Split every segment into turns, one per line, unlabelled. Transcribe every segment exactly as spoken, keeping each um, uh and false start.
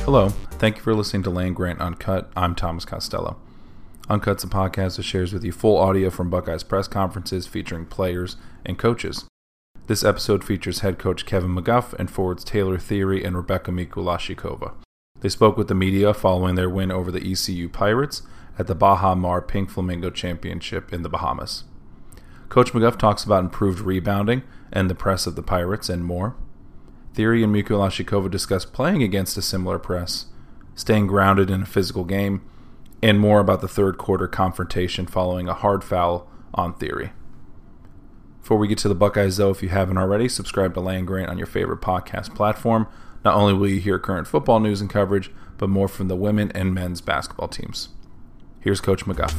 Hello, thank you for listening to Land Grant Uncut. I'm Thomas Costello. Uncut's a podcast that shares with you full audio from Buckeyes press conferences featuring players and coaches. This episode features head coach Kevin McGuff and forwards Taylor Thierry and Rebecca Mikulashikova. They spoke with the media following their win over the E C U Pirates at the Baha Mar Pink Flamingo Championship in the Bahamas. Coach McGuff talks about improved rebounding and the press of the Pirates and more. Thierry and Mikulashikova discuss playing against a similar press, staying grounded in a physical game, and more about the third quarter confrontation following a hard foul on Thierry. Before we get to the Buckeyes, though, if you haven't already, subscribe to Land Grant on your favorite podcast platform. Not only will you hear current football news and coverage, but more from the women and men's basketball teams. Here's Coach McGuff.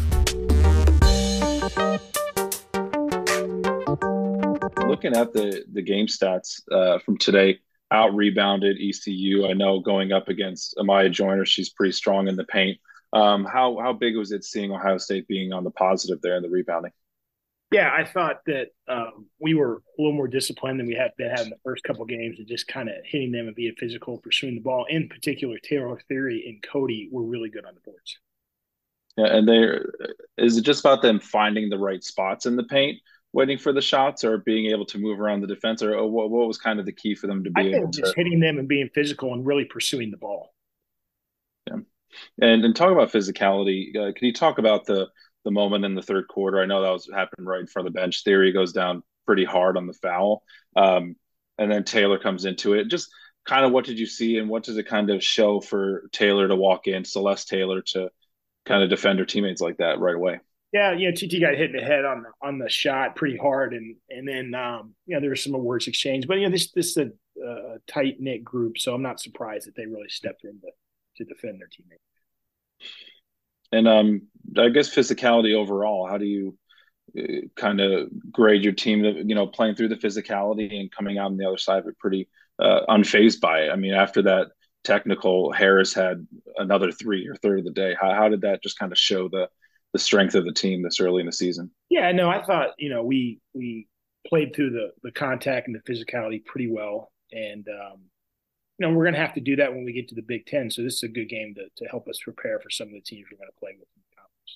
Looking at the, the game stats uh, from today, out-rebounded E C U. I know going up against Amaya Joyner, she's pretty strong in the paint. Um, how how big was it seeing Ohio State being on the positive there in the rebounding?
Yeah, I thought that um, we were a little more disciplined than we had been having the first couple of games and just kind of hitting them and being physical, pursuing the ball. In particular, Taylor Thierry and Cody were really good on the boards.
Yeah, and they is it just about them finding the right spots in the paint, waiting for the shots, or being able to move around the defense, or what, what was kind of the key for them to be
I
able
think
to
just hitting them and being physical and really pursuing the ball.
Yeah. And and talk about physicality. Uh, can you talk about the the moment in the third quarter? I know that was happened right in front of the bench. Thierry goes down pretty hard on the foul, um, and then Taylor comes into it. Just kind of what did you see, and what does it kind of show for Taylor to walk in, Celeste Taylor, to kind of defend her teammates like that right away?
Yeah, you know, T T got hit in the head on the on the shot pretty hard, and and then um, you know there was some words exchanged, but you know this this is a, a tight knit group, so I'm not surprised that they really stepped in to, to defend their teammate.
And um, I guess physicality overall. How do you uh, kind of grade your team? That you know, playing through the physicality and coming out on the other side of it pretty uh, unfazed by it. I mean, after that technical, Harris had another three or third of the day. How how did that just kind of show the the strength of the team this early in the season?
Yeah, no, I thought you know we we played through the the contact and the physicality pretty well, and um, you know we're going to have to do that when we get to the Big Ten. So this is a good game to to help us prepare for some of the teams we're going to play with in the conference.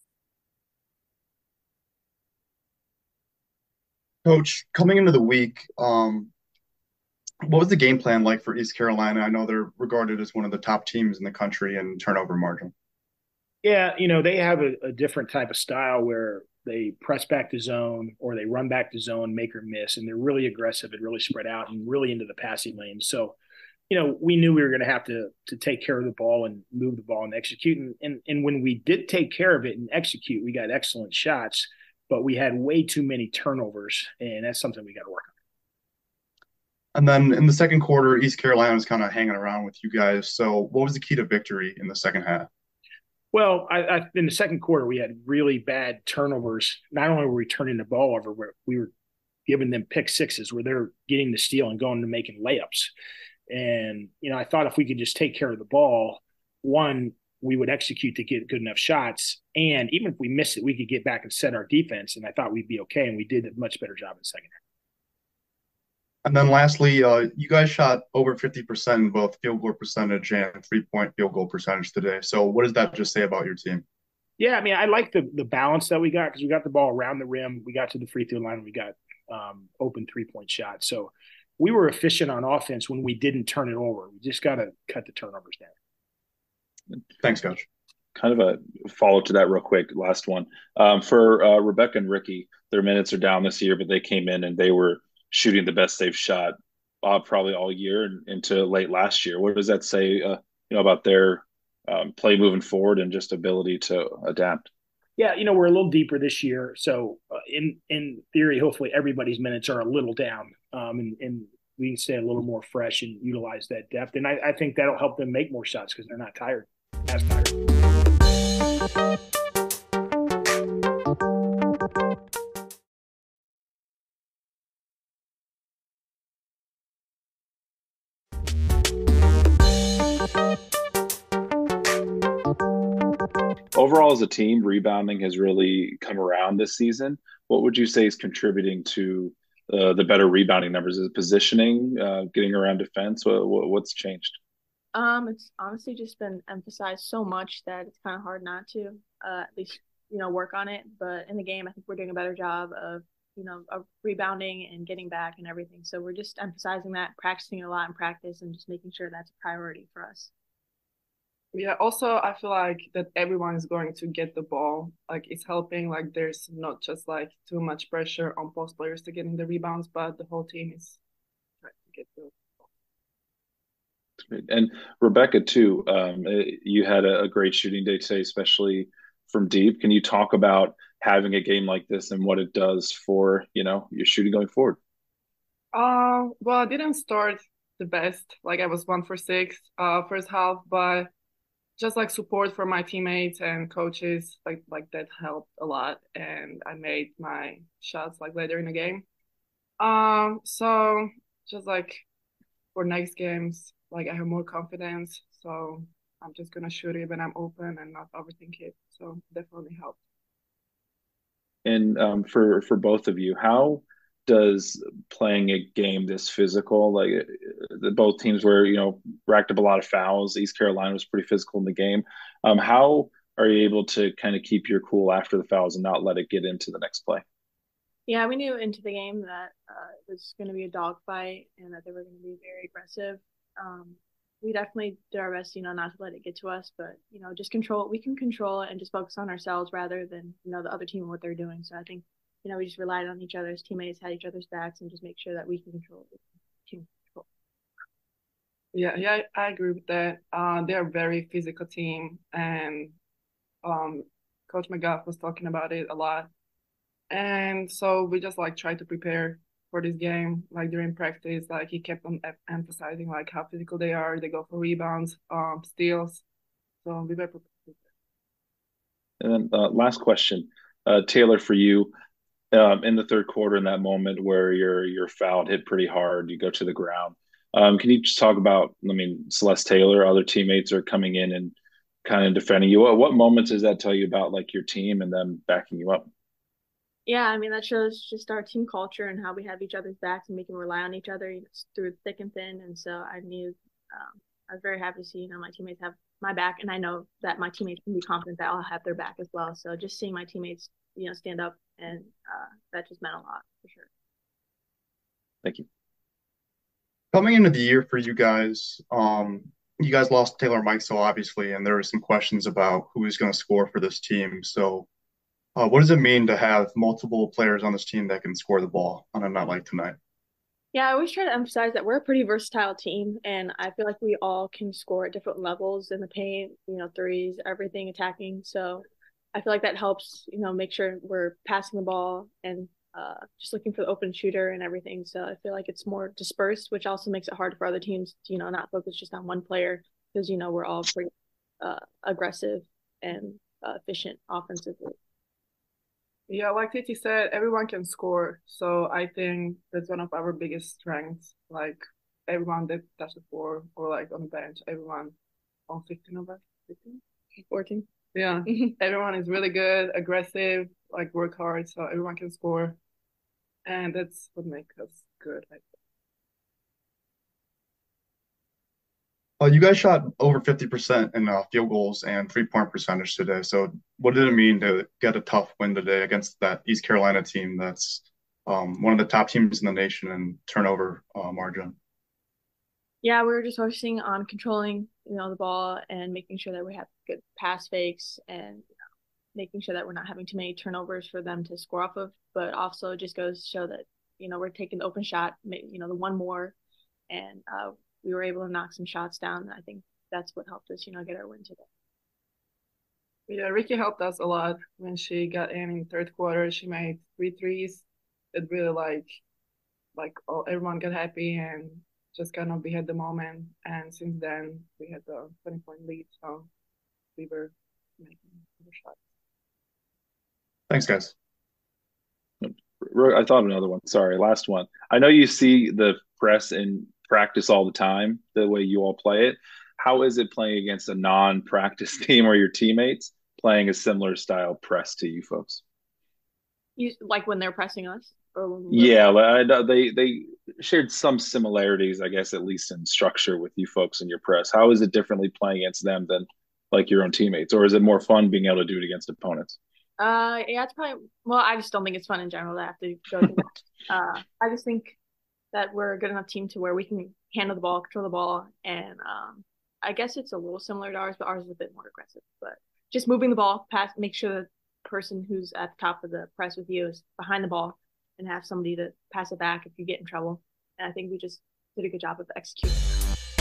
Coach, coming into the week, um, what was the game plan like for East Carolina? I know they're regarded as one of the top teams in the country in turnover margin.
Yeah, you know, they have a, a different type of style where they press back to zone or they run back to zone, make or miss, and they're really aggressive and really spread out and really into the passing lane. So, you know, we knew we were going to have to to take care of the ball and move the ball and execute. And, and and when we did take care of it and execute, we got excellent shots, but we had way too many turnovers, and that's something we got to work on.
And then in the second quarter, East Carolina was kind of hanging around with you guys. So what was the key to victory in the second half?
Well, I, I, in the second quarter, we had really bad turnovers. Not only were we turning the ball over, we were giving them pick sixes where they're getting the steal and going to making layups. And, you know, I thought if we could just take care of the ball, one, we would execute to get good enough shots. And even if we miss it, we could get back and set our defense. And I thought we'd be okay. And we did a much better job in the second half.
And then lastly, uh, you guys shot over fifty percent in both field goal percentage and three-point field goal percentage today. So what does that just say about your team?
Yeah, I mean, I like the the balance that we got because we got the ball around the rim. We got to the free throw line. We got um, open three-point shots. So we were efficient on offense when we didn't turn it over. We just got to cut the turnovers down.
Thanks, Coach.
Kind of a follow-up to that real quick, last one. Um, for uh, Rebecca and Ricky, their minutes are down this year, but they came in and they were – shooting the best they've shot uh, probably all year and into late last year. What does that say, uh, you know, about their um, play moving forward and just ability to adapt?
Yeah, you know, we're a little deeper this year, so uh, in in theory, hopefully everybody's minutes are a little down, um, and, and we can stay a little more fresh and utilize that depth. And I, I think that'll help them make more shots because they're not tired, as tired.
Overall, as a team, rebounding has really come around this season. What would you say is contributing to uh, the better rebounding numbers? Is it positioning, uh, getting around defense? What, what's changed?
Um, it's honestly just been emphasized so much that it's kind of hard not to, uh, at least, you know, work on it. But in the game, I think we're doing a better job of, you know, of rebounding and getting back and everything. So we're just emphasizing that, practicing a lot in practice, and just making sure that's a priority for us.
Yeah, also I feel like that everyone is going to get the ball. Like it's helping, like there's not just like too much pressure on post players to getting the rebounds, but the whole team is trying to get the
And Rebecca, too, um, eh, you had a, a great shooting day today, especially from deep. Can you talk about having a game like this and what it does for, you know, your shooting going forward?
Uh, well, I didn't start the best. Like I was one for six uh first half, but just like support from my teammates and coaches, like like that helped a lot. And I made my shots like later in the game. Um, so just like for next games, like I have more confidence. So I'm just gonna shoot it when I'm open and not overthink it. So definitely helped.
And um, for for both of you, how does playing a game this physical, like uh, the both teams were, you know, racked up a lot of fouls. East Carolina was pretty physical in the game. Um, how are you able to kind of keep your cool after the fouls and not let it get into the next play?
Yeah, we knew into the game that uh, it was going to be a dogfight and that they were going to be very aggressive. Um, we definitely did our best, you know, not to let it get to us, but you know, just control. We can control it and just focus on ourselves rather than you know the other team and what they're doing. So I think you know we just relied on each other's teammates, had each other's backs, and just make sure that we can control the team control.
Yeah, yeah, I agree with that. Uh, they're a very physical team, and um, Coach McGuff was talking about it a lot. And so we just like try to prepare for this game, like during practice, like he kept on em- emphasizing like how physical they are. They go for rebounds, um, steals. So we were prepared.
And then uh, last question, uh, Taylor, for you, um, in the third quarter, in that moment where you're you're fouled, hit pretty hard, you go to the ground. Um, can you just talk about? I mean, Celeste Taylor, other teammates are coming in and kind of defending you. What, what moments does that tell you about like your team and them backing you up?
Yeah, I mean that shows just our team culture and how we have each other's backs and we can rely on each other you know, through thick and thin. And so I knew um, I was very happy to see you know my teammates have my back, and I know that my teammates can be confident that I'll have their back as well. So just seeing my teammates you know stand up and uh, that just meant a lot for sure.
Thank you.
Coming into the year for you guys, um, you guys lost Taylor Mikesell, obviously, and there were some questions about who is going to score for this team. So, uh, what does it mean to have multiple players on this team that can score the ball on a night like tonight?
Yeah, I always try to emphasize that we're a pretty versatile team, and I feel like we all can score at different levels in the paint, you know, threes, everything attacking. So I feel like that helps, you know, make sure we're passing the ball and uh, just looking for the open shooter and everything. So I feel like it's more dispersed, which also makes it hard for other teams to, you know, not focus just on one player because, you know, we're all pretty uh, aggressive and uh, efficient offensively.
Yeah, like Titi said, everyone can score. So I think that's one of our biggest strengths. Like everyone that touched the floor or like on the bench, everyone on fifteen of us, fifteen?
fourteen.
Yeah, everyone is really good, aggressive, like work hard. So everyone can score. And that's what makes us good. I think.
Uh, you guys shot over fifty percent in uh, field goals and three-point percentage today. So, what did it mean to get a tough win today against that East Carolina team that's um, one of the top teams in the nation in turnover uh, margin?
Yeah, we were just focusing on controlling, you know, the ball and making sure that we have good pass fakes and you know, making sure that we're not having too many turnovers for them to score off of. But also it just goes to show that, you know, we're taking the open shot, you know, the one more, and uh, we were able to knock some shots down. And I think that's what helped us, you know, get our win today.
Yeah, Ricky helped us a lot when she got in in third quarter. She made three threes. It really like, like all, everyone got happy and just kind of we had the moment. And since then, we had the twenty point lead, so we were making the shots.
Thanks, guys.
I thought of another one. Sorry, last one. I know you see the press in practice all the time, the way you all play it. How is it playing against a non-practice team or your teammates playing a similar style press to you folks?
You like when they're pressing us? Or
Yeah, I know they they shared some similarities, I guess, at least in structure with you folks in your press. How is it differently playing against them than like your own teammates, or is it more fun being able to do it against opponents?
Uh, yeah, it's probably. Well, I just don't think it's fun in general to have to go through. uh, I just think that we're a good enough team to where we can handle the ball, control the ball, and um, I guess it's a little similar to ours, but ours is a bit more aggressive. But just moving the ball, pass, make sure the person who's at the top of the press with you is behind the ball, and have somebody to pass it back if you get in trouble. And I think we just did a good job of executing.